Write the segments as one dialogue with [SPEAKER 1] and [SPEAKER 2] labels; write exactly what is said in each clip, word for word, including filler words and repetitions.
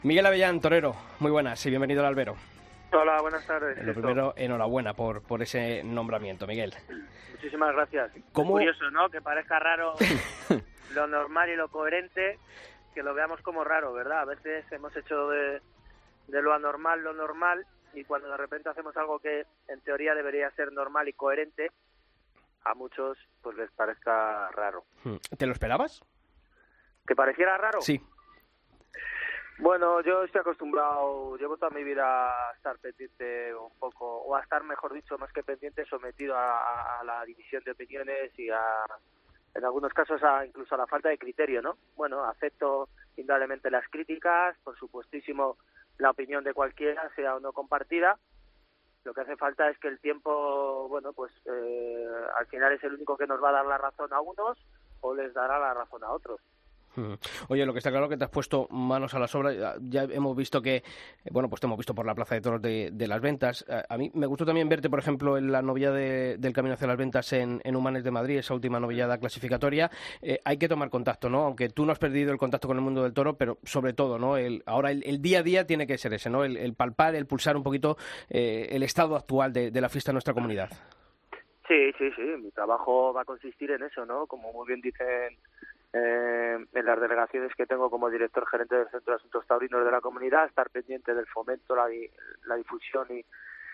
[SPEAKER 1] Miguel Avellán, torero, muy buenas y bienvenido al Albero.
[SPEAKER 2] Hola, buenas tardes.
[SPEAKER 1] Lo primero, enhorabuena por, por ese nombramiento, Miguel.
[SPEAKER 2] Muchísimas gracias.
[SPEAKER 1] ¿Cómo?
[SPEAKER 2] Es curioso, ¿no? Que parezca raro lo normal y lo coherente, que lo veamos como raro, ¿verdad? A veces hemos hecho de, de lo anormal lo normal, y cuando de repente hacemos algo que en teoría debería ser normal y coherente, a muchos pues les parezca raro.
[SPEAKER 1] ¿Te lo esperabas?
[SPEAKER 2] ¿Que pareciera raro?
[SPEAKER 1] Sí.
[SPEAKER 2] Bueno, yo estoy acostumbrado, llevo toda mi vida a estar pendiente un poco, o a estar, mejor dicho, más que pendiente, sometido a, a la división de opiniones y a, en algunos casos, a, incluso a la falta de criterio, ¿no? Bueno, acepto indudablemente las críticas, por supuestísimo la opinión de cualquiera, sea o no compartida. Lo que hace falta es que el tiempo, bueno, pues eh, al final es el único que nos va a dar la razón a unos o les dará la razón a otros.
[SPEAKER 1] Oye, lo que está claro es que te has puesto manos a la obra. Ya hemos visto que, bueno, pues te hemos visto por la Plaza de Toros de, de Las Ventas. A mí me gustó también verte, por ejemplo, en la novillada de, del Camino hacia Las Ventas en, en Humanes de Madrid, esa última novillada clasificatoria. Eh, hay que tomar contacto, ¿no? Aunque tú no has perdido el contacto con el mundo del toro, pero sobre todo, ¿no? El, ahora el, el día a día tiene que ser ese, ¿no? El, el palpar, el pulsar un poquito eh, el estado actual de, de la fiesta en nuestra comunidad.
[SPEAKER 2] Sí, sí, sí. Mi trabajo va a consistir en eso, ¿no? Como muy bien dicen Eh, en las delegaciones que tengo como director gerente del Centro de Asuntos Taurinos de la comunidad, estar pendiente del fomento, la, la difusión y,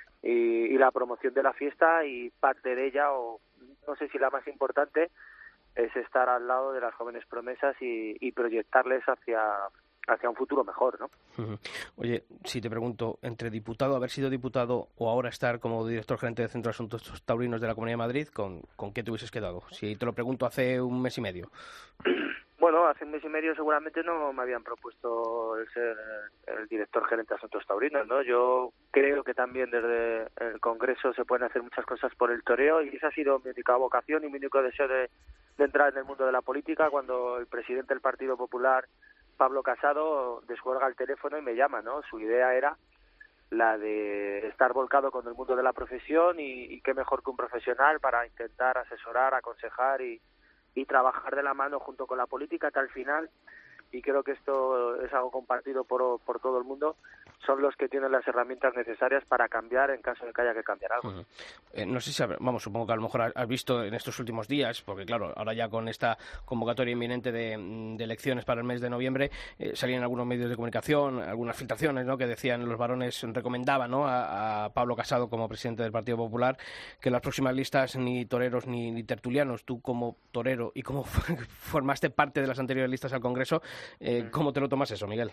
[SPEAKER 2] y, y la promoción de la fiesta, y parte de ella, o no sé si la más importante, es estar al lado de las jóvenes promesas y, y proyectarles hacia hacia un futuro mejor, ¿no?
[SPEAKER 1] Uh-huh. Oye, si te pregunto, entre diputado, haber sido diputado o ahora estar como director gerente del Centro de Asuntos Taurinos de la Comunidad de Madrid, ¿con, con qué te hubieses quedado? Si te lo pregunto hace un mes y medio.
[SPEAKER 2] Bueno, hace un mes y medio seguramente no me habían propuesto el ser el director gerente de Asuntos Taurinos, ¿no? Yo creo que también desde el Congreso se pueden hacer muchas cosas por el toreo, y esa ha sido mi única vocación y mi único deseo de, de entrar en el mundo de la política, cuando el presidente del Partido Popular, Pablo Casado, descuelga el teléfono y me llama, ¿no? Su idea era la de estar volcado con el mundo de la profesión, y, y qué mejor que un profesional para intentar asesorar, aconsejar y, y trabajar de la mano junto con la política, que al final, y creo que esto es algo compartido por, por todo el mundo, son los que tienen las herramientas necesarias para cambiar en caso de que haya que cambiar algo.
[SPEAKER 1] Uh-huh. Eh, no sé si, vamos, supongo que a lo mejor has visto en estos últimos días, porque claro, ahora ya con esta convocatoria inminente de, de elecciones para el mes de noviembre, eh, salían algunos medios de comunicación, algunas filtraciones, ¿no?, que decían, los varones recomendaban, ¿no?, a, a Pablo Casado como presidente del Partido Popular, que en las próximas listas ni toreros ni, ni tertulianos. Tú como torero y como formaste parte de las anteriores listas al Congreso, eh, ¿cómo te lo tomas eso, Miguel?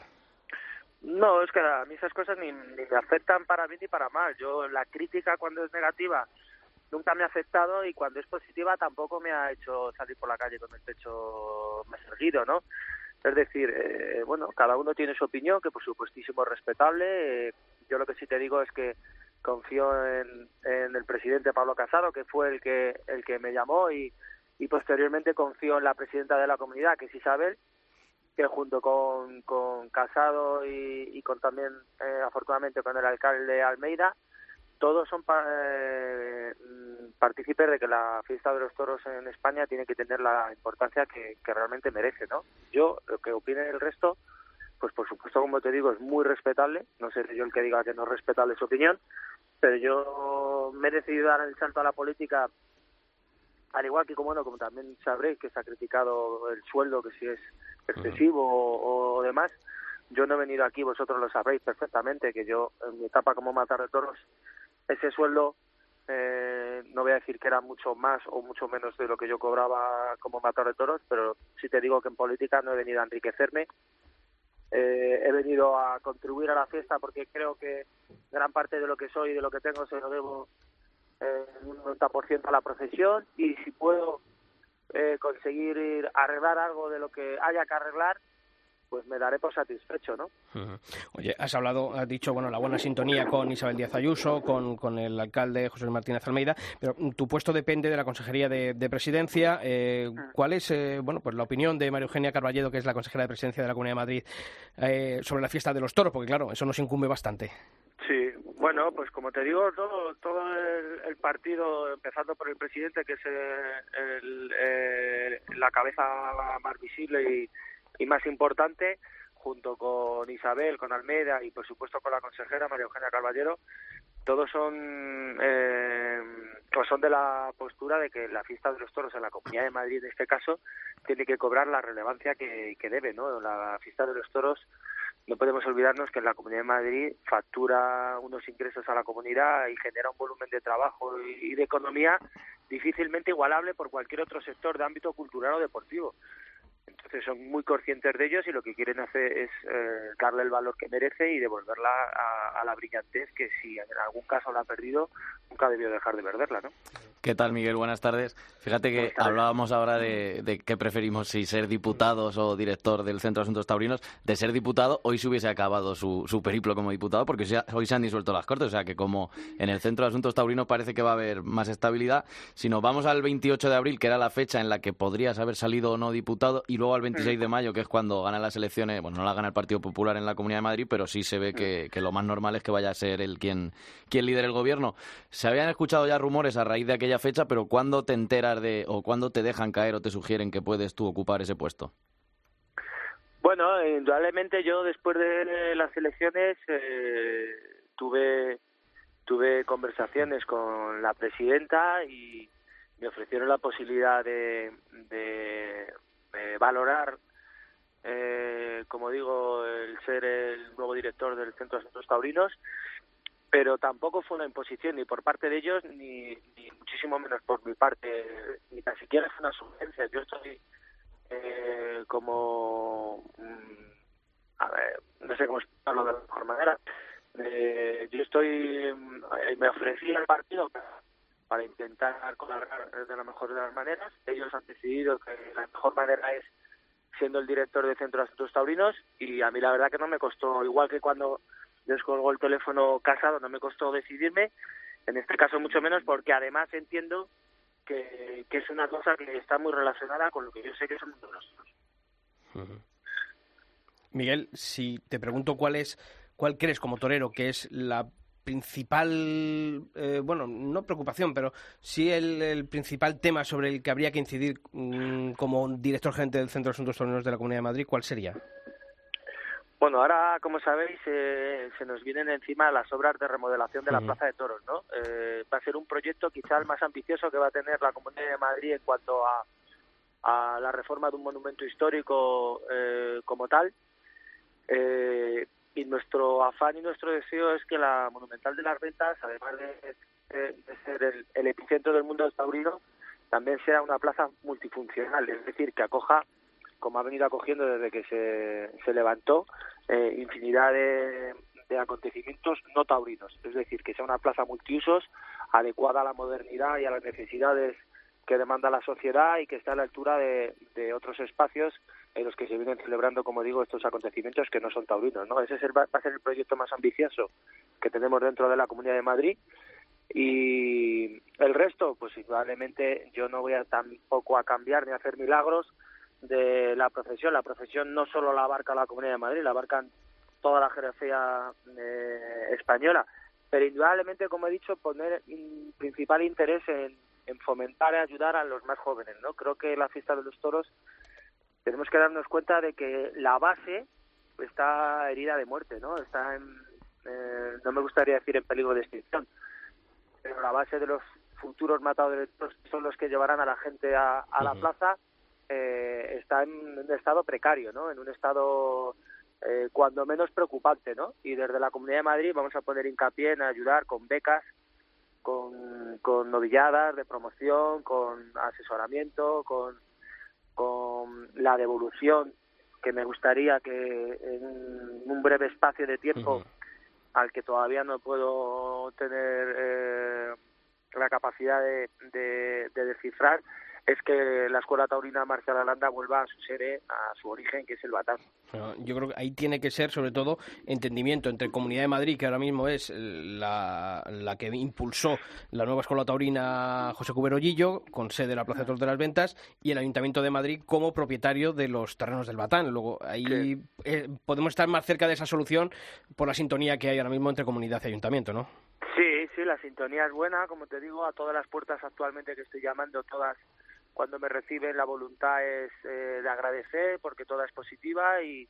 [SPEAKER 2] No, es que a mí esas cosas ni, ni me afectan para bien ni para mal. Yo, la crítica, cuando es negativa, nunca me ha afectado, y cuando es positiva tampoco me ha hecho salir por la calle con el pecho más erguido, ¿no? Es decir, eh, bueno, cada uno tiene su opinión, que por supuestísimo es respetable. Eh, yo lo que sí te digo es que confío en, en el presidente Pablo Casado, que fue el que el que me llamó, y, y posteriormente confío en la presidenta de la comunidad, que es Isabel, que junto con, con Casado y, y con también, eh, afortunadamente, con el alcalde Almeida, todos son pa, eh, partícipes de que la fiesta de los toros en España tiene que tener la importancia que, que realmente merece, ¿no? Yo, lo que opine el resto, pues por supuesto, como te digo, es muy respetable. No seré yo el que diga que no es respetable su opinión, pero yo me he decidido dar el salto a la política, al igual que, como bueno, como también sabréis que se ha criticado el sueldo, que si es excesivo o, o demás. Yo no he venido aquí, vosotros lo sabréis perfectamente, que yo en mi etapa como matar de toros, ese sueldo, eh, no voy a decir que era mucho más o mucho menos de lo que yo cobraba como matar de toros, pero sí te digo que en política no he venido a enriquecerme. Eh, he venido a contribuir a la fiesta, porque creo que gran parte de lo que soy y de lo que tengo se lo debo eh, un noventa por ciento a la profesión, y si puedo eh, conseguir arreglar algo de lo que haya que arreglar, pues me daré por satisfecho, ¿no?
[SPEAKER 1] Uh-huh. Oye, has hablado, has dicho, bueno, la buena sintonía con Isabel Díaz Ayuso, con, con el alcalde José Martínez Almeida, pero tu puesto depende de la Consejería de, de Presidencia. Eh, ¿Cuál es, eh, bueno, pues la opinión de María Eugenia Carballedo, que es la consejera de Presidencia de la Comunidad de Madrid, eh, sobre la fiesta de los toros? Porque claro, eso nos incumbe bastante.
[SPEAKER 2] Sí, bueno, pues como te digo, todo todo el, el partido, empezando por el presidente, que es el, el, eh, la cabeza más visible y, y más importante, junto con Isabel, con Almeida y por supuesto con la consejera María Eugenia Carballeiro, todos son eh, pues son de la postura de que la fiesta de los toros en la Comunidad de Madrid, en este caso, tiene que cobrar la relevancia que, que debe, ¿no? La fiesta de los toros, no podemos olvidarnos que en la Comunidad de Madrid factura unos ingresos a la comunidad y genera un volumen de trabajo y, y de economía difícilmente igualable por cualquier otro sector de ámbito cultural o deportivo. Entonces son muy conscientes de ellos y lo que quieren hacer es eh, darle el valor que merece y devolverla a, a la brillantez que si en algún caso la ha perdido, nunca debió dejar de perderla, ¿no?
[SPEAKER 3] ¿Qué tal, Miguel? Buenas tardes. Fíjate que
[SPEAKER 2] Buenas tardes.
[SPEAKER 3] Hablábamos ahora de, de qué preferimos, si ser diputados o director del Centro de Asuntos Taurinos. De ser diputado, hoy se hubiese acabado su, su periplo como diputado, porque hoy se han disuelto las Cortes, o sea que como en el Centro de Asuntos Taurinos parece que va a haber más estabilidad. Si nos vamos al veintiocho de abril, que era la fecha en la que podrías haber salido o no diputado, y luego al veintiséis de mayo, que es cuando ganan las elecciones, bueno, no la gana el Partido Popular en la Comunidad de Madrid, pero sí se ve que, que lo más normal es que vaya a ser él quien, quien lidere el gobierno. Se habían escuchado ya rumores a raíz de aquella fecha, pero ¿cuándo te enteras de, o cuándo te dejan caer o te sugieren que puedes tú ocupar ese puesto?
[SPEAKER 2] Bueno, indudablemente yo después de las elecciones eh, tuve tuve conversaciones con la presidenta y me ofrecieron la posibilidad de, de, de valorar, eh, como digo, el ser el nuevo director del Centro de Asuntos Taurinos, pero tampoco fue una imposición ni por parte de ellos ni, ni muchísimo menos por mi parte, ni tan siquiera fue una sugerencia. Yo estoy eh, como mmm, a ver, no sé cómo explicarlo de la mejor manera. Eh, yo estoy eh, me ofrecí al partido para, para intentar colaborar de la mejor de las maneras. Ellos han decidido que la mejor manera es siendo el director del Centro de Asuntos Taurinos, y a mí la verdad que no me costó, igual que cuando descolgó el teléfono Casado, no me costó decidirme, en este caso mucho menos, porque además entiendo que, que es una cosa que está muy relacionada con lo que yo sé que son nosotros.
[SPEAKER 1] Uh-huh. Miguel, si te pregunto cuál es, cuál crees como torero que es la principal, eh, bueno, no preocupación, pero sí el, el principal tema sobre el que habría que incidir mmm, como director gerente del Centro de Asuntos Taurinos de la Comunidad de Madrid, ¿cuál sería?
[SPEAKER 2] Bueno, ahora, como sabéis, eh, se nos vienen encima las obras de remodelación de la uh-huh. Plaza de Toros, ¿no? Eh, va a ser un proyecto quizá el más ambicioso que va a tener la Comunidad de Madrid en cuanto a, a la reforma de un monumento histórico eh, como tal. Eh, y nuestro afán y nuestro deseo es que la Monumental de las Ventas, además de, de, de ser el, el epicentro del mundo taurino, también sea una plaza multifuncional, es decir, que acoja, como ha venido acogiendo desde que se, se levantó, eh, infinidad de, de acontecimientos no taurinos, es decir, que sea una plaza multiusos, adecuada a la modernidad y a las necesidades que demanda la sociedad y que está a la altura de, de otros espacios en los que se vienen celebrando, como digo, estos acontecimientos que no son taurinos, ¿no? Ese es el, va a ser el proyecto más ambicioso que tenemos dentro de la Comunidad de Madrid, y el resto, pues indudablemente yo no voy a tampoco a cambiar ni a hacer milagros de la profesión. La profesión no solo la abarca la Comunidad de Madrid, la abarcan toda la jerarquía eh, española, pero indudablemente, como he dicho, poner in, principal interés en en fomentar y ayudar a los más jóvenes, ¿no? Creo que la fiesta de los toros tenemos que darnos cuenta de que la base está herida de muerte, ¿no? Está en, eh, no me gustaría decir en peligro de extinción, pero la base de los futuros matadores de toros, son los que llevarán a la gente a, a uh-huh. la plaza, eh, está en un estado precario, ¿no? En un estado eh, cuando menos preocupante, ¿no? Y desde la Comunidad de Madrid vamos a poner hincapié en ayudar con becas, con, con novilladas de promoción, con asesoramiento, con, con la devolución, que me gustaría que en un breve espacio de tiempo, uh-huh. al que todavía no puedo tener eh, la capacidad de, de, de descifrar, es que la Escuela Taurina Marcial Aranda vuelva a su sede, a su origen, que es el Batán.
[SPEAKER 1] Bueno, yo creo que ahí tiene que ser, sobre todo, entendimiento entre Comunidad de Madrid, que ahora mismo es la, la que impulsó la nueva Escuela Taurina José Cubero Lillo, con sede en la Plaza de Toros de las Ventas, y el Ayuntamiento de Madrid como propietario de los terrenos del Batán. Luego, ahí sí. eh, podemos estar más cerca de esa solución por la sintonía que hay ahora mismo entre comunidad y ayuntamiento, ¿no?
[SPEAKER 2] Sí, sí, la sintonía es buena, como te digo, a todas las puertas actualmente que estoy llamando, todas cuando me reciben la voluntad es eh, de agradecer, porque toda es positiva, y,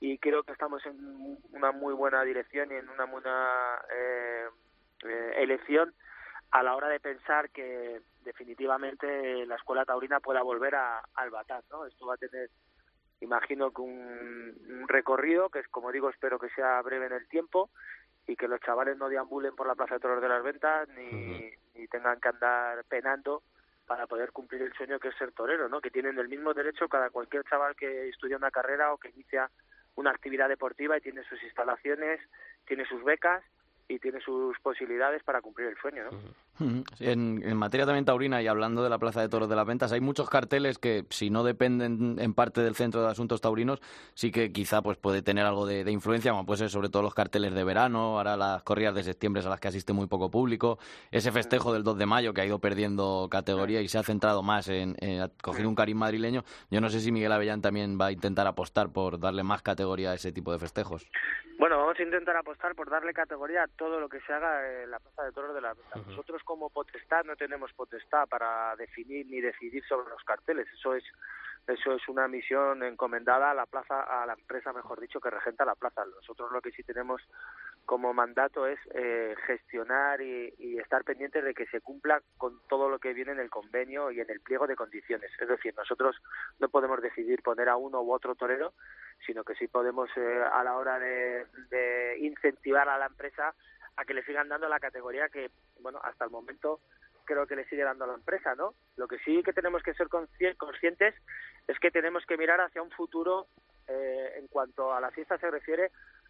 [SPEAKER 2] y creo que estamos en una muy buena dirección y en una buena eh, eh, elección a la hora de pensar que definitivamente la escuela taurina pueda volver a, al Batán, ¿no? Esto va a tener, imagino que un, un recorrido que es, como digo, espero que sea breve en el tiempo y que los chavales no deambulen por la Plaza de Toros de las Ventas ni, uh-huh. ni tengan que andar penando para poder cumplir el sueño que es ser torero, ¿no? Que tienen el mismo derecho cada cualquier chaval que estudia una carrera o que inicia una actividad deportiva y tiene sus instalaciones, tiene sus becas y tiene sus posibilidades para cumplir el sueño, ¿no?
[SPEAKER 3] En, en materia también taurina y hablando de la Plaza de Toros de las Ventas, hay muchos carteles que, si no dependen en parte del Centro de Asuntos Taurinos, sí que quizá pues puede tener algo de, de influencia, como puede ser sobre todo los carteles de verano, ahora las corridas de septiembre a las que asiste muy poco público, ese festejo del dos de mayo que ha ido perdiendo categoría y se ha centrado más en, en coger un cariz madrileño. Yo no sé si Miguel Avellán también va a intentar apostar por darle más categoría a ese tipo de festejos.
[SPEAKER 2] Bueno, vamos a intentar apostar por darle categoría a todo lo que se haga en la Plaza de Toros de las Ventas. Uh-huh. Nosotros como potestad no tenemos potestad para definir ni decidir sobre los carteles. Eso es eso es una misión encomendada a la plaza, a la empresa, mejor dicho, que regenta la plaza. Nosotros lo que sí tenemos como mandato es eh, gestionar y, y estar pendientes de que se cumpla con todo lo que viene en el convenio y en el pliego de condiciones. Es decir, nosotros no podemos decidir poner a uno u otro torero, sino que sí podemos eh, a la hora de, de incentivar a la empresa a que le sigan dando la categoría que, bueno, hasta el momento creo que le sigue dando a la empresa, ¿no? Lo que sí que tenemos que ser conscientes es que tenemos que mirar hacia un futuro eh, en cuanto a la fiesta se refiere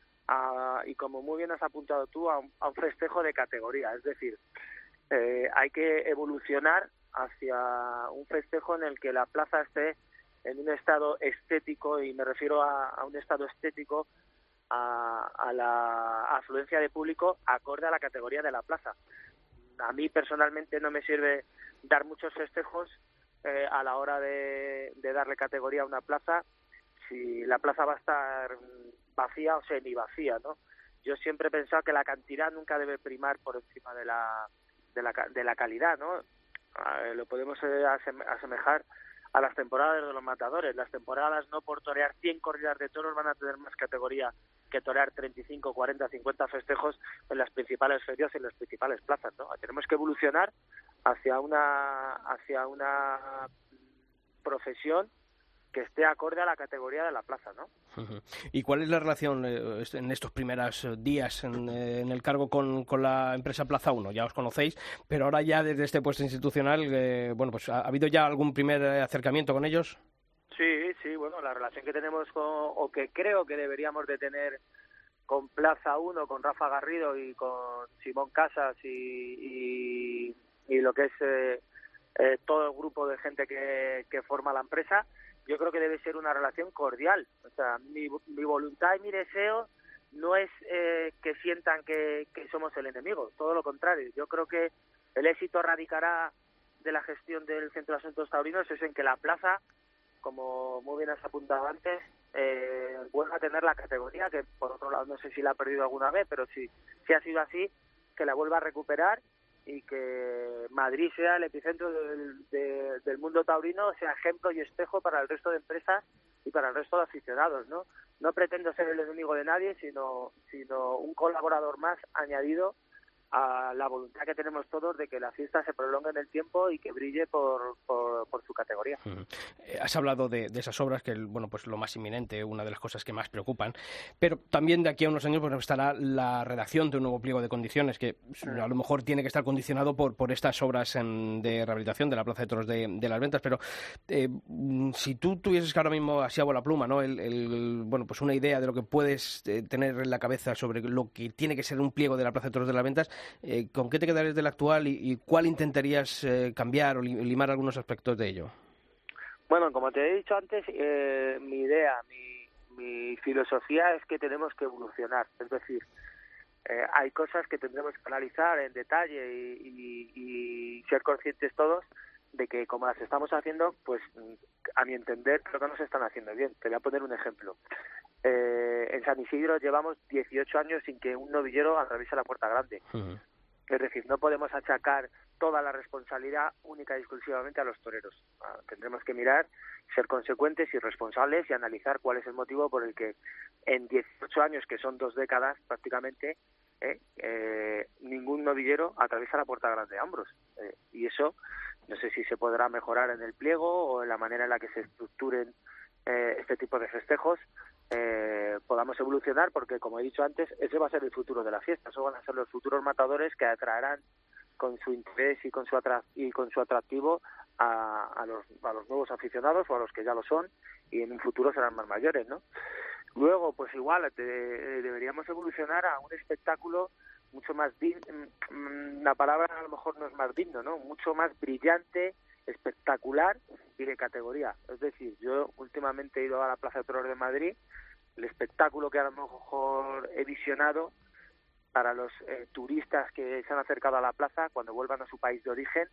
[SPEAKER 2] a, y como muy bien has apuntado tú, a un, a un festejo de categoría. Es decir, eh, hay que evolucionar hacia un festejo en el que la plaza esté en un estado estético, y me refiero a, a un estado estético a, a la afluencia de público acorde a la categoría de la plaza. A mí personalmente no me sirve dar muchos festejos eh, a la hora de, de darle categoría a una plaza si la plaza va a estar vacía o semivacía, ¿no? Yo siempre he pensado que la cantidad nunca debe primar por encima de la de la, de la calidad, ¿no? Eh, lo podemos eh, asemejar a las temporadas de los matadores. Las temporadas no por torear cien corridas de toros van a tener más categoría que torear treinta y cinco, cuarenta, cincuenta festejos en las principales ferias y en las principales plazas, ¿no? Tenemos que evolucionar hacia una hacia una profesión que esté acorde a la categoría de la plaza, ¿no?
[SPEAKER 1] Uh-huh. ¿Y cuál es la relación eh, en estos primeros días en, eh, en el cargo con, con la empresa Plaza uno? Ya os conocéis, pero ahora ya desde este puesto institucional, eh, bueno, pues ¿ha, ¿ha habido ya algún primer acercamiento con ellos?
[SPEAKER 2] Sí, sí, bueno, la relación que tenemos con, o que creo que deberíamos de tener con Plaza uno, con Rafa Garrido y con Simón Casas y, y, y lo que es eh, eh, todo el grupo de gente que, que forma la empresa, yo creo que debe ser una relación cordial. O sea, mi, mi voluntad y mi deseo no es eh, que sientan que, que somos el enemigo, todo lo contrario. Yo creo que el éxito radicará de la gestión del Centro de Asuntos Taurinos es en que la plaza, como muy bien has apuntado antes, eh, vuelva a tener la categoría, que por otro lado no sé si la ha perdido alguna vez, pero si, si ha sido así, que la vuelva a recuperar y que Madrid sea el epicentro del, de, del mundo taurino, sea ejemplo y espejo para el resto de empresas y para el resto de aficionados, ¿no? No pretendo ser el enemigo de nadie, sino, sino un colaborador más añadido a la voluntad que tenemos todos de que la fiesta se prolongue en el tiempo y que brille por, por, por su categoría.
[SPEAKER 1] Uh-huh. Eh, has hablado de, de esas obras, que bueno, pues lo más inminente, una de las cosas que más preocupan, pero también de aquí a unos años pues, estará la redacción de un nuevo pliego de condiciones que uh-huh. a lo mejor tiene que estar condicionado por, por estas obras en, de rehabilitación de la Plaza de Toros de, de las Ventas, pero eh, si tú tuvieses que ahora mismo así a bola pluma, ¿no? El, el, bueno, pues una idea de lo que puedes eh, tener en la cabeza sobre lo que tiene que ser un pliego de la Plaza de Toros de las Ventas, Eh, ¿con qué te quedarías del actual y, y cuál intentarías eh, cambiar o limar algunos aspectos de ello?
[SPEAKER 2] Bueno, como te he dicho antes, eh, mi idea, mi, mi filosofía es que tenemos que evolucionar. Es decir, eh, hay cosas que tendremos que analizar en detalle y, y, y ser conscientes todos de que como las estamos haciendo, pues a mi entender creo que no se están haciendo bien. Te voy a poner un ejemplo. Eh, en San Isidro llevamos dieciocho años sin que un novillero atraviese la Puerta Grande. Uh-huh. Es decir, no podemos achacar toda la responsabilidad única y exclusivamente a los toreros. Ah, tendremos que mirar, ser consecuentes y responsables y analizar cuál es el motivo por el que en dieciocho años, que son dos décadas prácticamente, eh, eh, ningún novillero atraviesa la Puerta Grande de Ambros. Eh, y eso no sé si se podrá mejorar en el pliego o en la manera en la que se estructuren eh, este tipo de festejos, eh, podamos evolucionar, porque como he dicho antes, ese va a ser el futuro de la fiesta. Eso van a ser los futuros matadores que atraerán con su interés y con su atra y con su atractivo a, a los a los nuevos aficionados o a los que ya lo son, y en un futuro serán más mayores, ¿no? Luego, pues igual de, deberíamos evolucionar a un espectáculo mucho más digno. La palabra a lo mejor no es más digno, ¿no? Mucho más brillante, espectacular y de categoría. Es decir, yo últimamente he ido a la Plaza de Toros de Madrid. El espectáculo que a lo mejor he visionado para los eh, turistas que se han acercado a la plaza cuando vuelvan a su país de origen,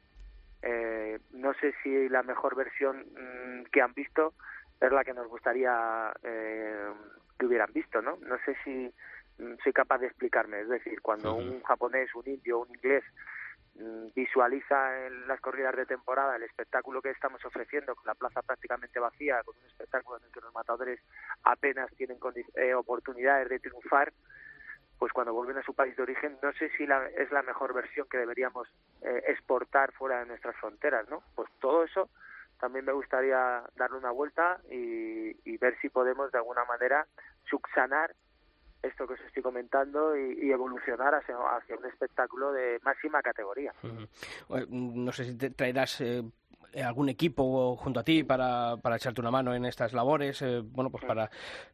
[SPEAKER 2] eh, no sé si la mejor versión mmm, que han visto es la que nos gustaría eh, que hubieran visto, ¿no? No sé si mmm, soy capaz de explicarme. Es decir, cuando uh-huh. un japonés, un indio, un inglés mmm, visualiza en las corridas de temporada el espectáculo que estamos ofreciendo, con la plaza prácticamente vacía, con un espectáculo en el que los matadores apenas tienen eh, oportunidades de triunfar, pues cuando vuelven a su país de origen, no sé si la, es la mejor versión que deberíamos eh, exportar fuera de nuestras fronteras, ¿no? Pues todo eso también me gustaría darle una vuelta y, y ver si podemos de alguna manera subsanar esto que os estoy comentando y, y evolucionar hacia, hacia un espectáculo de máxima categoría.
[SPEAKER 1] Uh-huh. No sé si te traerás eh, algún equipo junto a ti para, para echarte una mano en estas labores, eh, bueno, pues para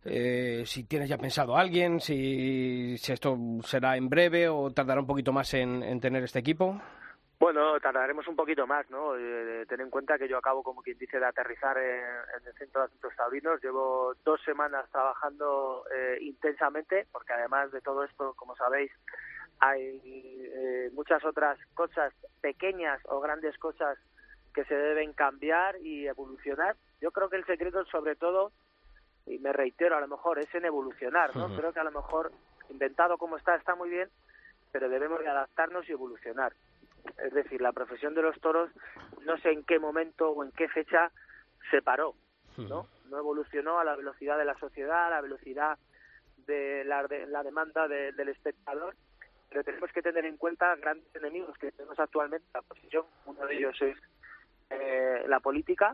[SPEAKER 1] eh, si tienes ya pensado a alguien, si, si esto será en breve o tardará un poquito más en, en tener este equipo.
[SPEAKER 2] Bueno, tardaremos un poquito más, ¿no? Eh, ten en cuenta que yo acabo, como quien dice, de aterrizar en, en el Centro de Asuntos Taurinos. Llevo dos semanas trabajando eh, intensamente, porque además de todo esto, como sabéis, hay eh, muchas otras cosas, pequeñas o grandes cosas, que se deben cambiar y evolucionar. Yo creo que el secreto, sobre todo, y me reitero, a lo mejor, es en evolucionar, ¿no? Uh-huh. Creo que a lo mejor, inventado como está, está muy bien, pero debemos de adaptarnos y evolucionar. Es decir, la profesión de los toros, no sé en qué momento o en qué fecha se paró, ¿no? No evolucionó a la velocidad de la sociedad, a la velocidad de la, de la demanda de, del espectador, pero tenemos que tener en cuenta grandes enemigos que tenemos actualmente en la profesión. Uno de ellos es eh, la política,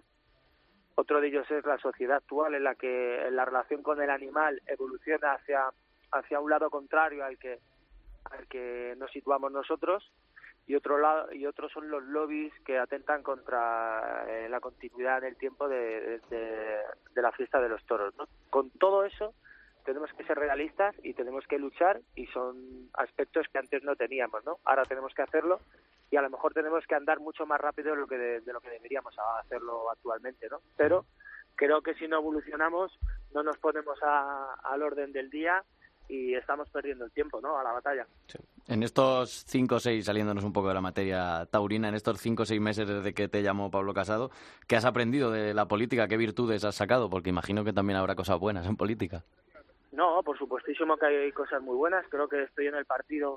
[SPEAKER 2] otro de ellos es la sociedad actual, en la que la relación con el animal evoluciona hacia, hacia un lado contrario al que, al que nos situamos nosotros. Y otro lado y otros son los lobbies que atentan contra eh, la continuidad en el tiempo de, de, de la fiesta de los toros, ¿no? Con todo eso tenemos que ser realistas y tenemos que luchar, y son aspectos que antes no teníamos, ¿no? Ahora tenemos que hacerlo, y a lo mejor tenemos que andar mucho más rápido de lo que de, de lo que deberíamos hacerlo actualmente, ¿no? Pero creo que si no evolucionamos, no nos ponemos a, al orden del día y estamos perdiendo el tiempo, ¿no? A la batalla.
[SPEAKER 3] Sí. En estos cinco o seis, saliéndonos un poco de la materia taurina, en estos cinco o seis meses desde que te llamó Pablo Casado, ¿qué has aprendido de la política? ¿Qué virtudes has sacado? Porque imagino que también habrá cosas buenas en política.
[SPEAKER 2] No, por supuestísimo que hay cosas muy buenas. Creo que estoy en el partido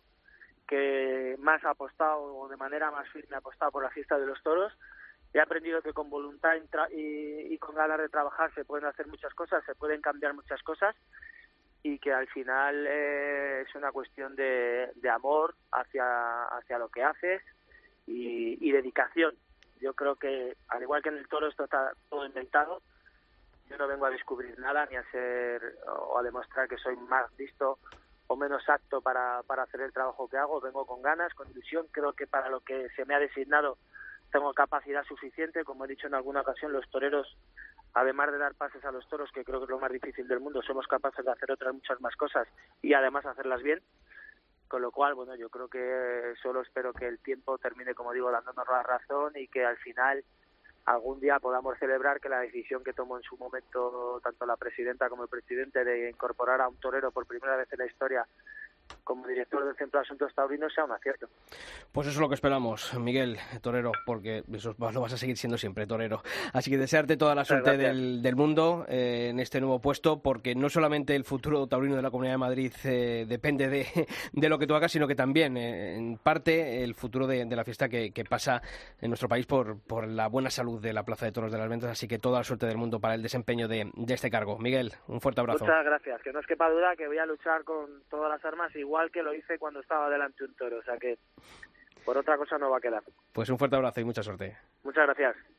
[SPEAKER 2] que más ha apostado, o de manera más firme ha apostado por la fiesta de los toros. He aprendido que con voluntad y, y con ganas de trabajar se pueden hacer muchas cosas, se pueden cambiar muchas cosas, y que al final eh, es una cuestión de, de amor hacia, hacia lo que haces y, y dedicación. Yo creo que, al igual que en el toro esto está todo inventado, yo no vengo a descubrir nada ni a ser o a demostrar que soy más listo o menos apto para, para hacer el trabajo que hago. Vengo con ganas, con ilusión. Creo que para lo que se me ha designado tengo capacidad suficiente. Como he dicho en alguna ocasión, los toreros, además de dar pases a los toros, que creo que es lo más difícil del mundo, somos capaces de hacer otras muchas más cosas y además hacerlas bien. Con lo cual, bueno, yo creo que solo espero que el tiempo termine, como digo, dándonos la razón, y que al final algún día podamos celebrar que la decisión que tomó en su momento tanto la presidenta como el presidente de incorporar a un torero por primera vez en la historia como director del Centro de Asuntos Taurinos sea un acierto.
[SPEAKER 1] Pues eso es lo que esperamos, Miguel, torero, porque eso lo vas a seguir siendo siempre, torero. Así que desearte toda la suerte del, del mundo eh, en este nuevo puesto, porque no solamente el futuro taurino de la Comunidad de Madrid eh, depende de, de lo que tú hagas, sino que también, eh, en parte, el futuro de, de la fiesta que, que pasa en nuestro país por, por la buena salud de la Plaza de Toros de las Ventas. Así que toda la suerte del mundo para el desempeño de, de este cargo. Miguel, un fuerte abrazo.
[SPEAKER 2] Muchas gracias, que no es quepa duda que voy a luchar con todas las armas, igual que lo hice cuando estaba delante un toro, o sea que por otra cosa no va a quedar.
[SPEAKER 1] Pues un fuerte abrazo y mucha suerte.
[SPEAKER 2] Muchas gracias.